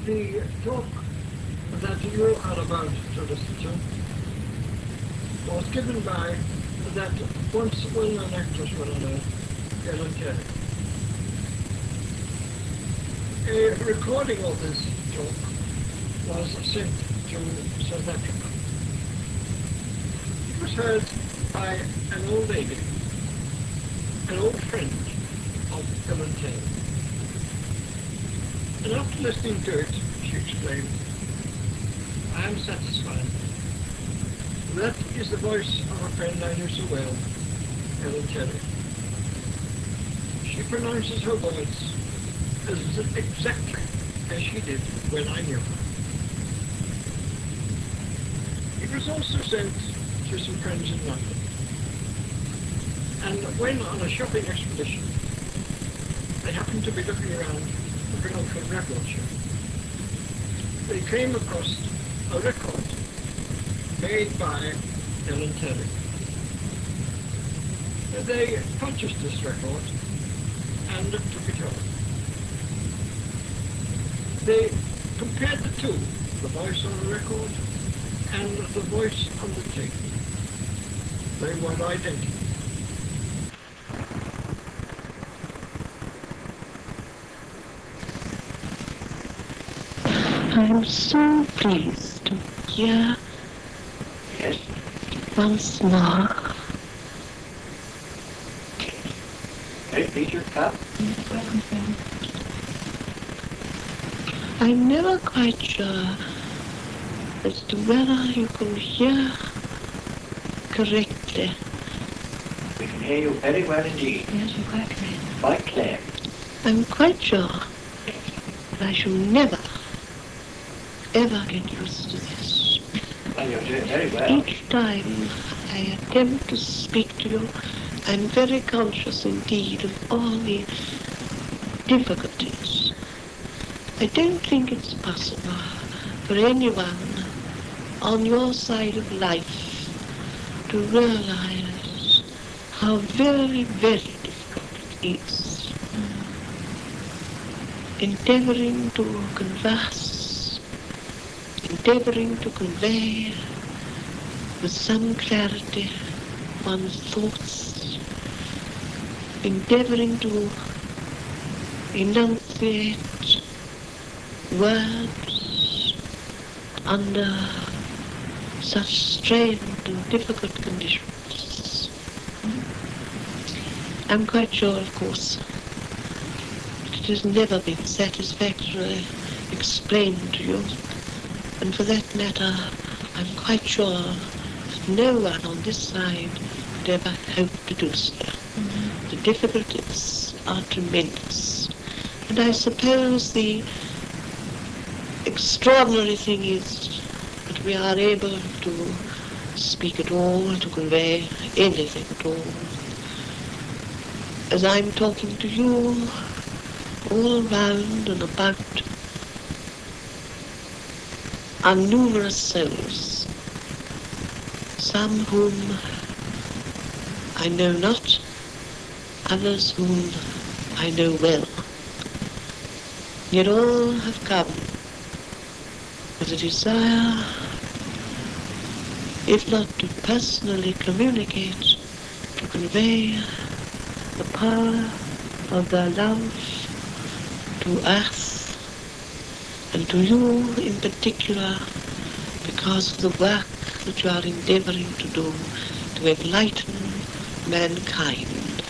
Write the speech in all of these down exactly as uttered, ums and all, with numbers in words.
the talk that you are about to listen to was given by that once well-known actress well known, Ellen Terry. A recording of this talk was sent to South Africa. It was heard by an old lady, an old friend of Ellen Terry. And after listening to it, she explained, I am satisfied. That is the voice of a friend I knew so well, Ellen Terry. She pronounces her words as exactly as she did when I knew her. It was also sent to some friends in London. And when on a shopping expedition, they happened to be looking around looking out for a record show, they came across a record made by Ellen Terry. They purchased this record and took it home. They compared the two, the voice on the record and the voice on the tape. They were identical. I'm so pleased to hear Yes. once more. Hey, Peter, cup? I'm never quite sure as to whether you can hear correctly. We can hear you very well indeed. Yes, you're quite right. Quite clear. I'm quite sure that I shall never, ever get used to this. Well, you're doing very well. Each time I attempt to speak to you, I'm very conscious indeed of all the difficulties. I don't think it's possible for anyone on your side of life to realize how very, very difficult it is endeavoring to converse, endeavoring to convey with some clarity one's thoughts, endeavoring to enunciate words under such strained and difficult conditions. I'm quite sure, of course, that it has never been satisfactorily explained to you, and for that matter, I'm quite sure that no one on this side could ever hope to do so. Mm-hmm. The difficulties are tremendous, and I suppose the extraordinary thing is that we are able to speak at all, to convey anything at all. As I'm talking to you, all round and about are numerous souls, some whom I know not, others whom I know well. Yet all have come with a desire, if not to personally communicate, to convey the power of their love to earth, and to you in particular, because of the work that you are endeavoring to do to enlighten mankind.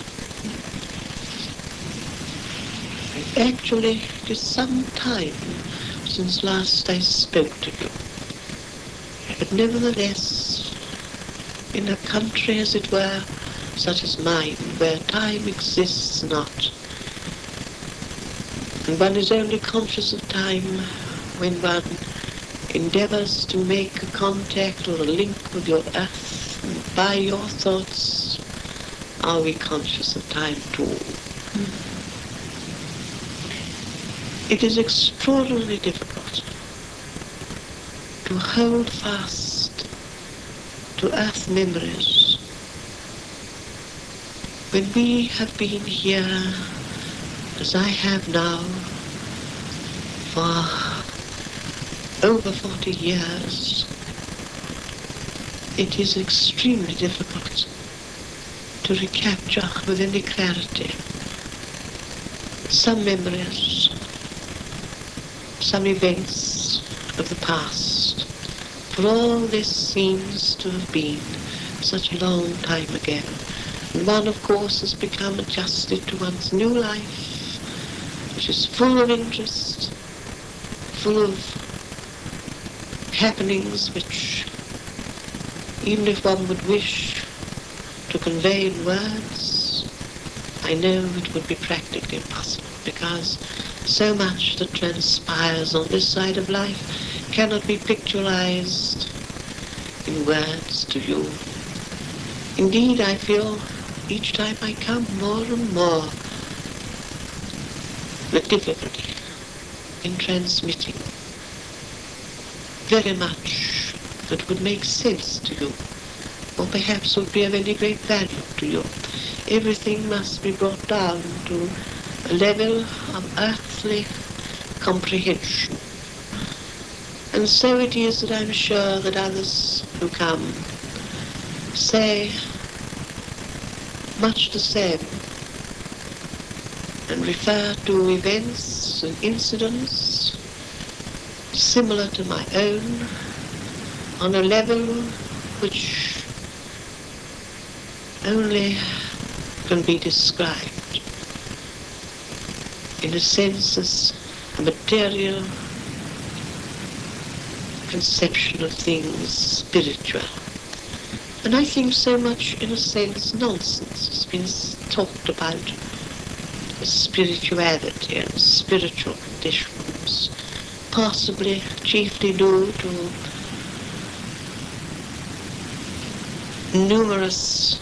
Actually, it is some time since last I spoke to you. But nevertheless, in a country, as it were, such as mine, where time exists not, and one is only conscious of time when one endeavors to make a contact or a link with your earth, and by your thoughts are we conscious of time too. Mm. It is extraordinarily difficult to hold fast to earth memories when we have been here, as I have now, for over forty years, it is extremely difficult to recapture with any clarity some memories, some events of the past. For all this seems to have been such a long time ago. And one, of course, has become adjusted to one's new life, which is full of interest, full of happenings which, even if one would wish to convey in words, I know it would be practically impossible, because so much that transpires on this side of life cannot be picturized in words to you. Indeed, I feel each time I come more and more the difficulty in transmitting very much that would make sense to you, or perhaps would be of any great value to you. Everything must be brought down to a level of earthly comprehension. And so it is that I'm sure that others who come say much the same and refer to events and incidents similar to my own on a level which only can be described in a sense as a material conception of things spiritual. And I think so much, in a sense, nonsense has been talked about spirituality and spiritual conditions, possibly chiefly due to numerous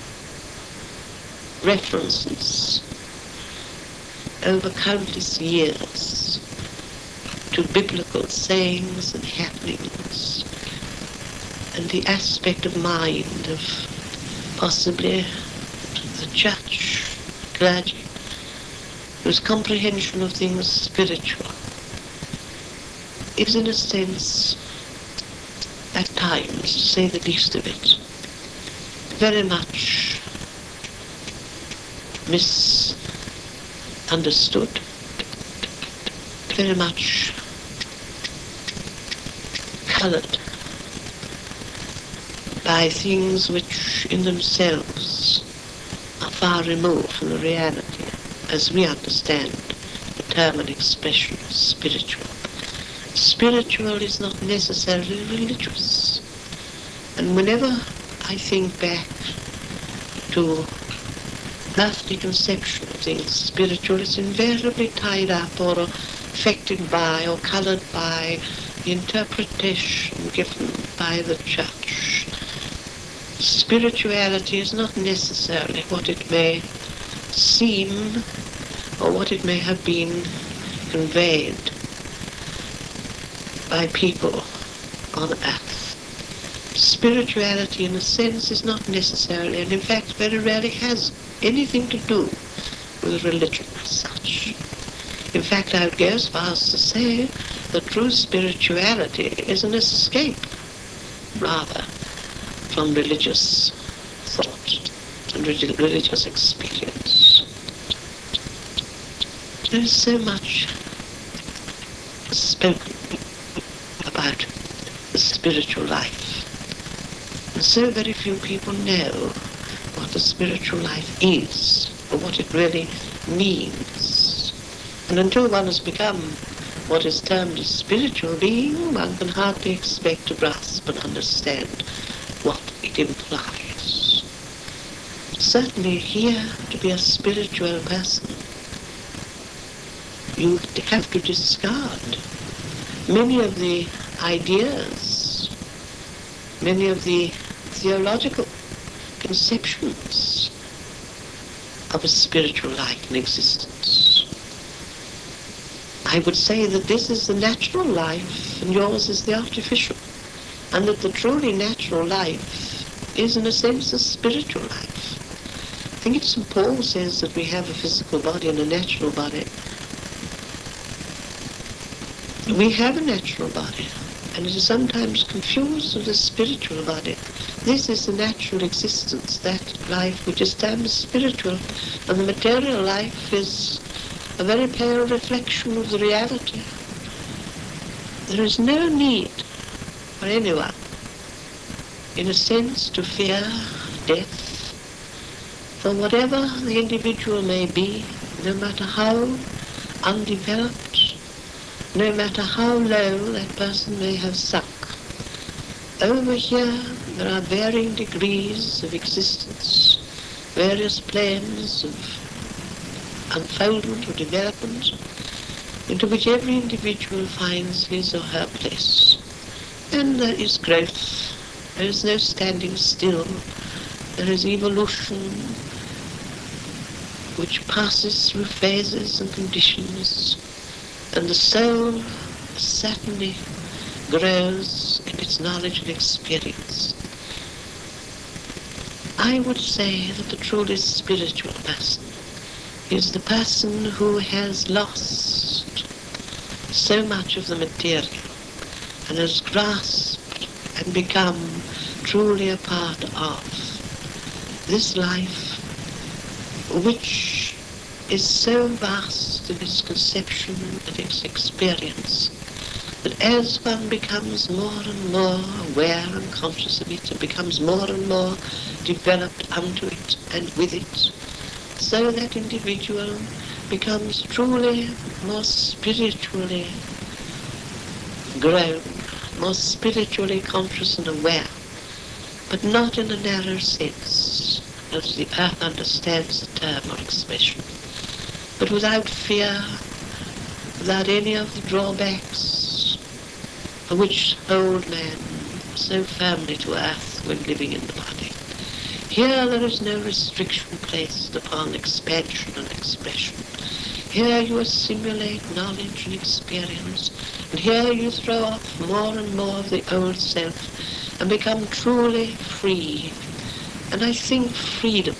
references over countless years to biblical sayings and happenings, and the aspect of mind of possibly the church, clergy, whose comprehension of things spiritual is, in a sense, at times, to say the least of it, very much misunderstood, very much colored by things which in themselves are far removed from the reality as we understand the term and expression spiritual. Spiritual is not necessarily religious. And whenever I think back to earthly conception of things spiritual, it's invariably tied up or affected by or colored by the interpretation given by the church. Spirituality is not necessarily what it may seem or what it may have been conveyed by people on earth. Spirituality, in a sense, is not necessarily, and in fact very rarely has anything to do with religion as such. In fact, I would go as far as to say that true spirituality is an escape, rather, from religious thought and religious experience. There is so much spoken about the spiritual life, and so very few people know what the spiritual life is, or what it really means. And until one has become what is termed a spiritual being, one can hardly expect to grasp and understand what it implies. Certainly here, to be a spiritual person, you have to discard many of the ideas, many of the theological conceptions of a spiritual life and existence. I would say that this is the natural life and yours is the artificial, and that the truly natural life is, in a sense, a spiritual life. I think it's Saint Paul says that we have a physical body and a natural body. We have a natural body, and it is sometimes confused with a spiritual body. This is the natural existence, that life which is termed spiritual, and the material life is a very pale reflection of the reality. There is no need for anyone, in a sense, to fear death, for whatever the individual may be, no matter how undeveloped, no matter how low that person may have sunk. Over here there are varying degrees of existence, various planes of unfoldment or development, into which every individual finds his or her place. And there is growth, there is no standing still, there is evolution which passes through phases and conditions, and the soul certainly grows in its knowledge and experience. I would say that the truly spiritual person is the person who has lost so much of the material and has grasped and become truly a part of this life, which is so vast in its conception and its experience, that as one becomes more and more aware and conscious of it, and becomes more and more developed unto it and with it, so that individual becomes truly more spiritually grown, more spiritually conscious and aware, but not in a narrow sense, as the earth understands the term or expression, but without fear, without any of the drawbacks for which hold man so firmly to earth when living in the body. Here there is no restriction placed upon expansion and expression. Here you assimilate knowledge and experience, and here you throw off more and more of the old self and become truly free. And I think freedom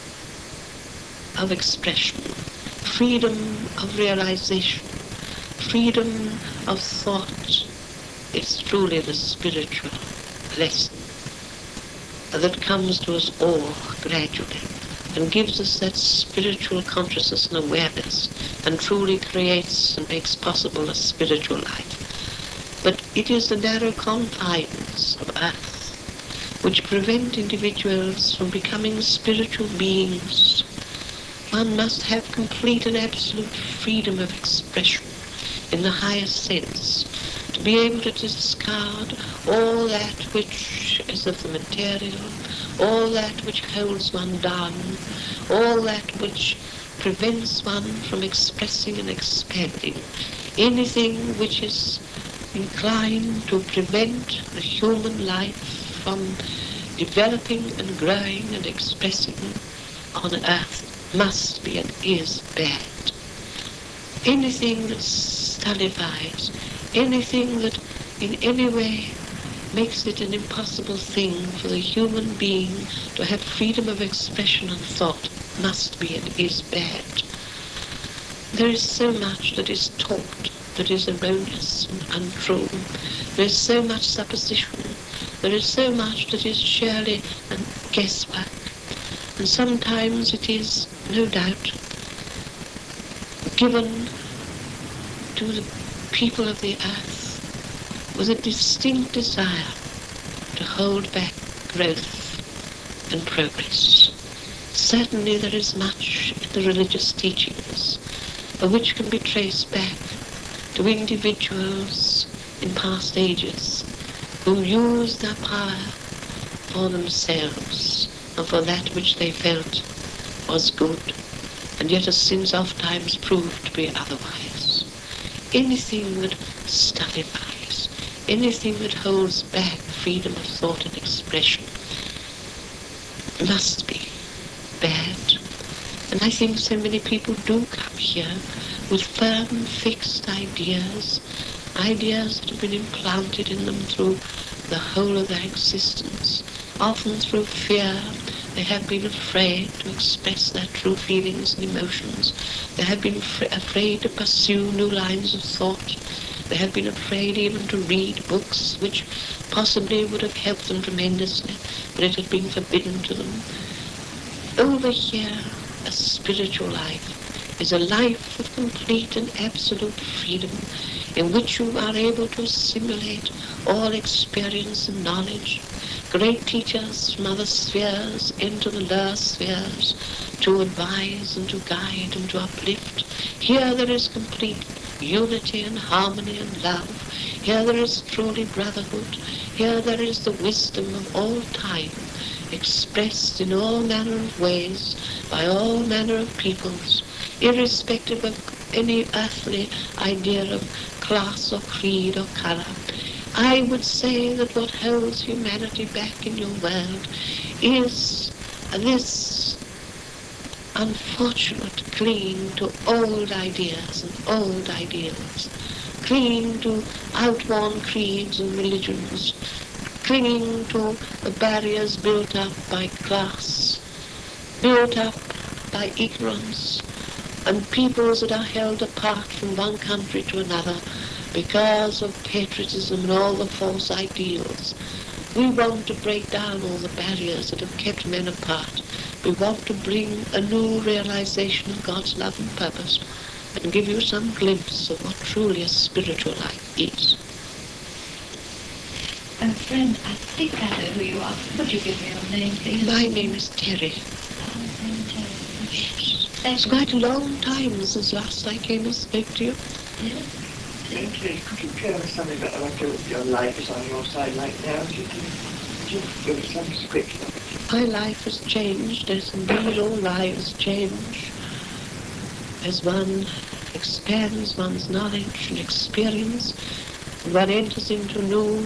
of expression, freedom of realization, freedom of thought is truly the spiritual lesson that comes to us all gradually and gives us that spiritual consciousness and awareness and truly creates and makes possible a spiritual life. But it is the narrow confines of earth which prevent individuals from becoming spiritual beings. One must have complete and absolute freedom of expression in the highest sense, to be able to discard all that which is of the material, all that which holds one down, all that which prevents one from expressing and expanding, anything which is inclined to prevent the human life from developing and growing and expressing on earth must be and is bad. Anything that stultifies, anything that in any way makes it an impossible thing for the human being to have freedom of expression and thought must be and is bad. There is so much that is taught that is erroneous and untrue. There is so much supposition. There is so much that is surely and guesswork. And sometimes it is, no doubt, given to the people of the earth with a distinct desire to hold back growth and progress. Certainly there is much in the religious teachings which can be traced back to individuals in past ages who used their power for themselves and for that which they felt was good, and yet has since oftentimes proved to be otherwise. Anything that stultifies, anything that holds back freedom of thought and expression must be bad. And I think so many people do come here with firm, fixed ideas, ideas that have been implanted in them through the whole of their existence, often through fear. They have been afraid to express their true feelings and emotions. They have been fr- afraid to pursue new lines of thought. They have been afraid even to read books which possibly would have helped them tremendously, but it had been forbidden to them. Over here, a spiritual life is a life of complete and absolute freedom, in which you are able to assimilate all experience and knowledge, great teachers from other spheres into the lower spheres, to advise and to guide and to uplift. Here there is complete unity and harmony and love. Here there is truly brotherhood. Here there is the wisdom of all time, expressed in all manner of ways by all manner of peoples, irrespective of any earthly idea of class or creed or color. I would say that what holds humanity back in your world is this unfortunate clinging to old ideas and old ideals, clinging to outworn creeds and religions, clinging to the barriers built up by class, built up by ignorance, and peoples that are held apart from one country to another because of patriotism and all the false ideals. We want to break down all the barriers that have kept men apart. We want to bring a new realization of God's love and purpose and give you some glimpse of what truly a spiritual life is. Uh, friend, I think I know who you are. Would you give me your name, please? My name is Terry. Oh, name Terry. It's Thank you. quite a long time since last I came and spoke to you. Yes. Actually, could you tell us something about what your, your life is on your side like now? Could you, could you give us some description of it? My life has changed, as indeed all lives change, as one expands one's knowledge and experience, and one enters into new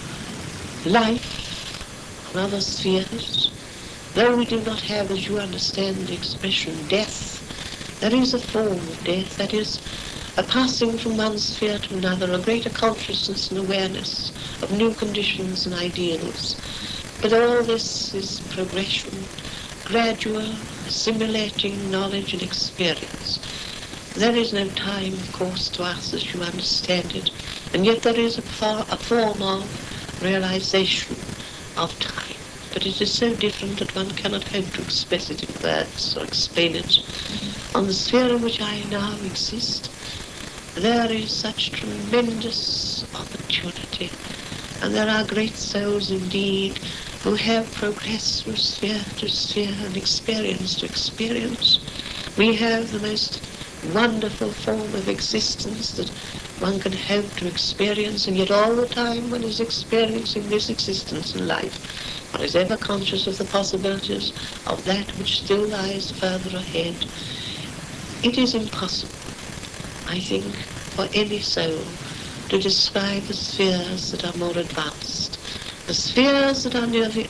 life on other spheres. Though we do not have, as you understand, the expression death, there is a form of death, that is, a passing from one sphere to another, a greater consciousness and awareness of new conditions and ideals. But all this is progression, gradual, assimilating knowledge and experience. There is no time, of course, to us as you understand it, and yet there is a, far, a form of realization of time. But it is so different that one cannot hope to express it in words or explain it. On the sphere in which I now exist, there is such tremendous opportunity, and there are great souls indeed who have progressed from sphere to sphere and experience to experience. We have the most wonderful form of existence that one can hope to experience, and yet all the time one is experiencing this existence in life, one is ever conscious of the possibilities of that which still lies further ahead. It is impossible, I think, for any soul to describe the spheres that are more advanced. The spheres that are near the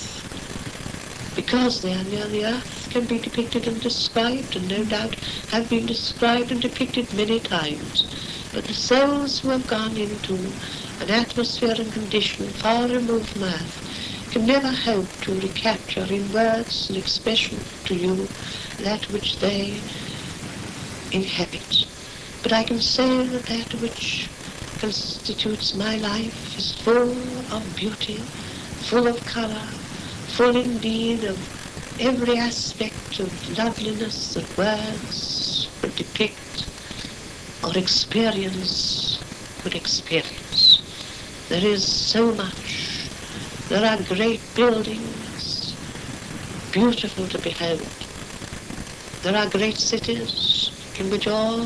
earth, because they are near the earth, can be depicted and described, and no doubt have been described and depicted many times. But the souls who have gone into an atmosphere and condition far removed from earth can never hope to recapture in words and expression to you that which they inhabit. But I can say that that which constitutes my life is full of beauty, full of color, full indeed of every aspect of loveliness that words could depict or experience could experience. There is so much. There are great buildings, beautiful to behold. There are great cities in which all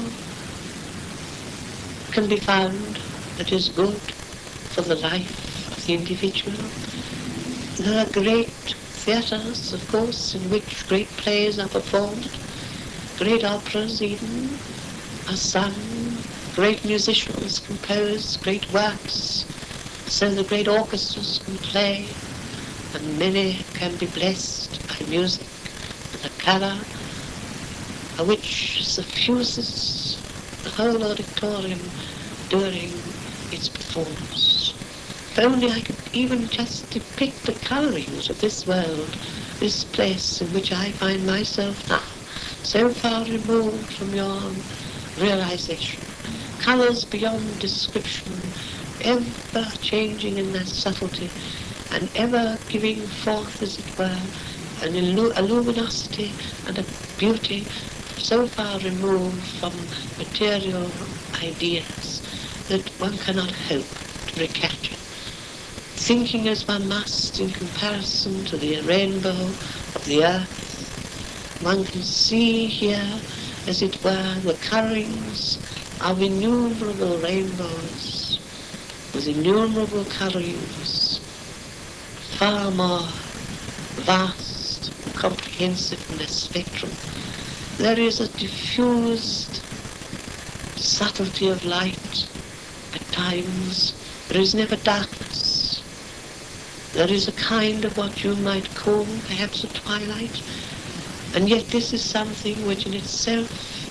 can be found that is good for the life of the individual. There are great theatres, of course, in which great plays are performed, great operas even are sung, great musicians compose great works, so the great orchestras can play, and many can be blessed by music and a colour which suffuses the whole auditorium during its performance. If only I could even just depict the colourings of this world, this place in which I find myself now, so far removed from your realization. colours beyond description, ever changing in their subtlety, and ever giving forth, as it were, an illu- a luminosity and a beauty so far removed from material ideas that one cannot hope to recapture. Thinking as one must in comparison to the rainbow of the earth, one can see here, as it were, the colourings of innumerable rainbows, with innumerable colourings, far more vast and comprehensive in their spectrum. There is a diffused subtlety of light at times. There is never darkness. There is a kind of what you might call perhaps a twilight, and yet this is something which in itself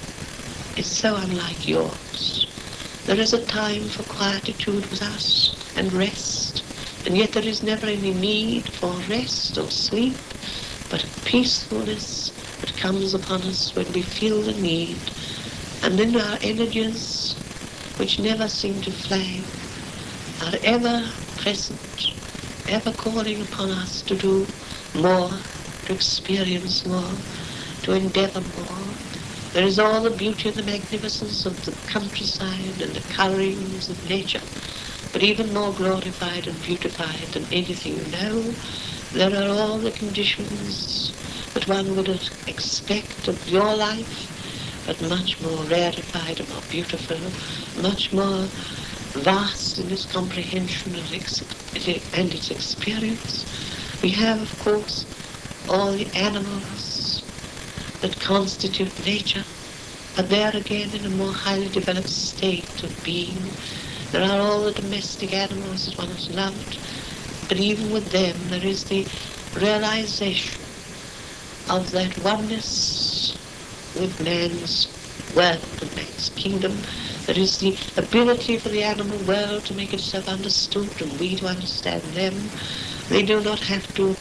is so unlike yours. There is a time for quietude with us and rest, and yet there is never any need for rest or sleep, but a peacefulness that comes upon us when we feel the need, and then our energies, which never seem to flag, are ever present, ever calling upon us to do more, to experience more, to endeavour more. There is all the beauty and the magnificence of the countryside and the colourings of nature, but even more glorified and beautified than anything you know, there are all the conditions that one would expect of your life, but much more rarefied and more beautiful, much more vast in its comprehension and its, and its experience. We have, of course, all the animals that constitute nature, but they are again in a more highly developed state of being. There are all the domestic animals that one has loved, but even with them there is the realization of that oneness with man's world and man's kingdom. There is the ability for the animal world to make itself understood and we to understand them. They do not have to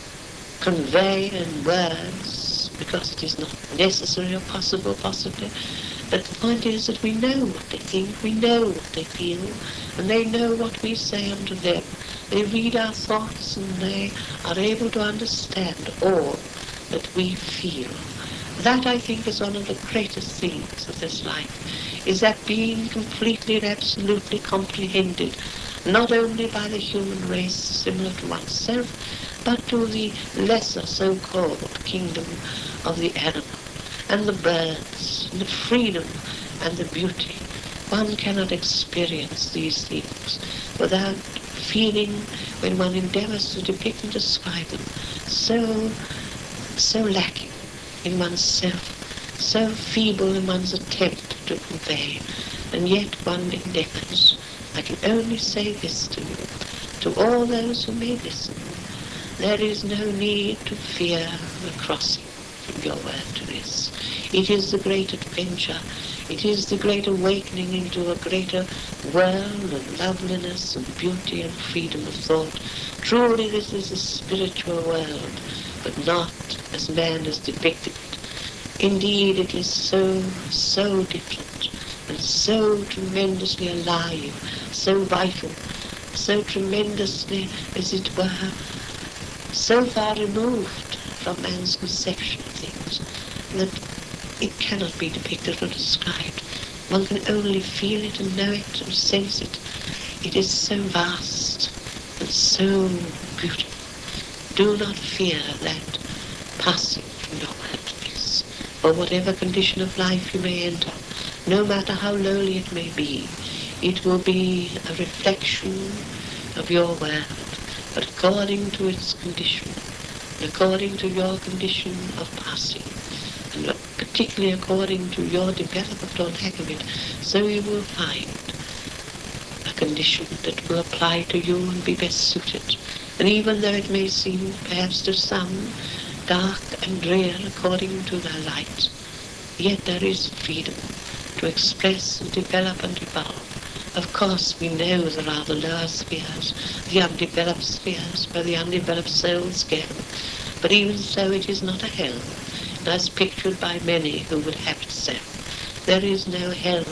convey in words because it is not necessary or possible possibly. But the point is that we know what they think, we know what they feel, and they know what we say unto them. They read our thoughts and they are able to understand all that we feel. That, I think, is one of the greatest things of this life, is that being completely and absolutely comprehended, not only by the human race similar to oneself, but to the lesser so-called kingdom of the animal, and the birds, and the freedom and the beauty. One cannot experience these things without feeling, when one endeavors to depict and describe them, so, so lacking in oneself, so feeble in one's attempt to convey, and yet one endeavors. I can only say this to you, to all those who may listen, there is no need to fear the crossing from your word to this. It is the great adventure. It is the great awakening into a greater world of loveliness and beauty and freedom of thought. Truly this is a spiritual world, but not as man has depicted it. Indeed, it is so, so different, and so tremendously alive, so vital, so tremendously, as it were, so far removed from man's conception of things, that it cannot be depicted or described. One can only feel it and know it and sense it. It is so vast and so beautiful. Do not fear that passing from your word to this, or whatever condition of life you may enter, no matter how lowly it may be, it will be a reflection of your word, but according to its condition, and according to your condition of passing, and particularly according to your development on heck of it, so you will find a condition that will apply to you and be best suited. And even though it may seem perhaps to some dark and drear according to their light, yet there is freedom to express and develop and evolve. Of course, we know there are the lower spheres, the undeveloped spheres, where the undeveloped souls go. But even so, it is not a hell, as pictured by many who would have it so. There is no hell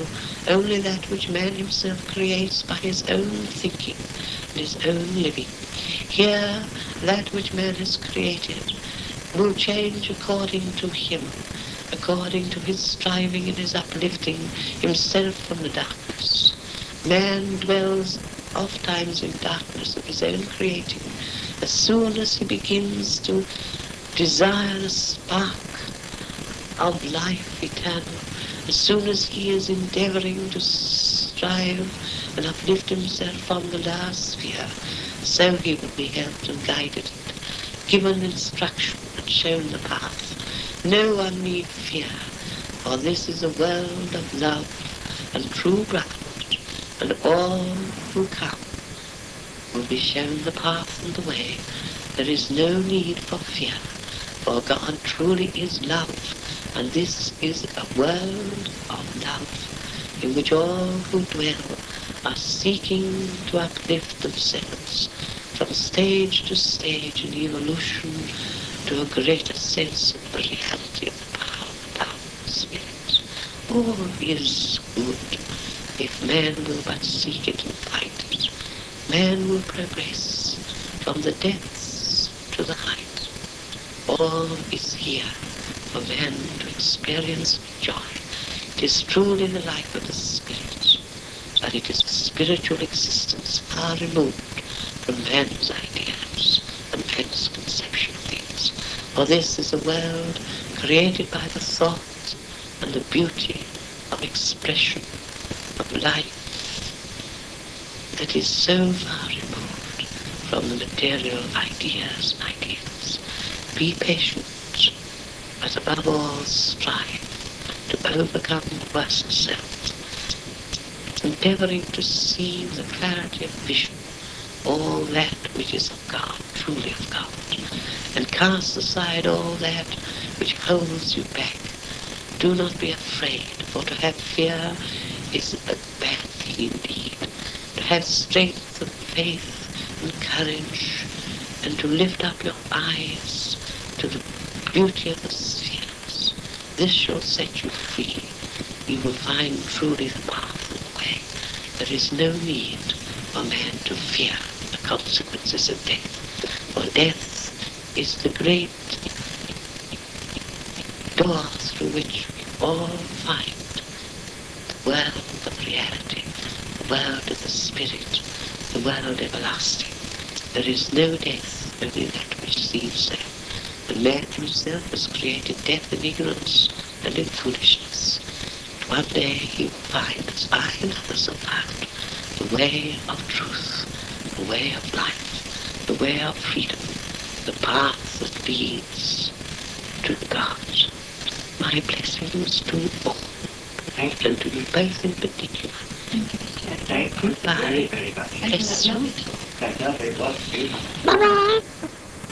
only that which man himself creates by his own thinking and his own living. Here, that which man has created will change according to him, according to his striving and his uplifting himself from the darkness. Man dwells oft times in darkness of his own creating. As soon as he begins to desire the spark of life eternal, as soon as he is endeavoring to strive and uplift himself from the last sphere, so he will be helped and guided, given instruction and shown the path. No one need fear, for this is a world of love and true brotherhood, and all who come will be shown the path and the way. There is no need for fear, for God truly is love, and this is a world of love in which all who dwell are seeking to uplift themselves from stage to stage in evolution to a greater sense of the reality of the power of the power spirit. All is good if man will but seek it and find it. Man will progress from the depths to the height. All is here for man to experience joy. It is truly the life of the spirit, but it is a spiritual existence far removed from man's ideas and man's conception of things. For this is a world created by the thought and the beauty of expression, of life, that is so far removed from the material ideas and ideals. Be patient, but above all strive to overcome the worst self, endeavoring to see with the clarity of vision all that which is of God, truly of God, and cast aside all that which holds you back. Do not be afraid, for to have fear is a bad thing indeed. To have strength and faith and courage, and to lift up your eyes to the beauty of the spheres, this shall set you free. You will find truly the path and the way. There is no need for man to fear the consequences of death, for death is the great door through which we all find the world of reality, the world of the spirit, the world everlasting. There is no death, only that which seems there. The man himself has created death in ignorance and in foolishness. But one day he will find, as I and others have found, the way of truth, the way of life, the way of freedom, the path that leads to God. My blessings to all, Thank you. and to you both in particular. Thank you, Mister Thank you Goodbye. very, very much. Thank you. That was lovely. Thank you. It was beautiful. Bye-bye.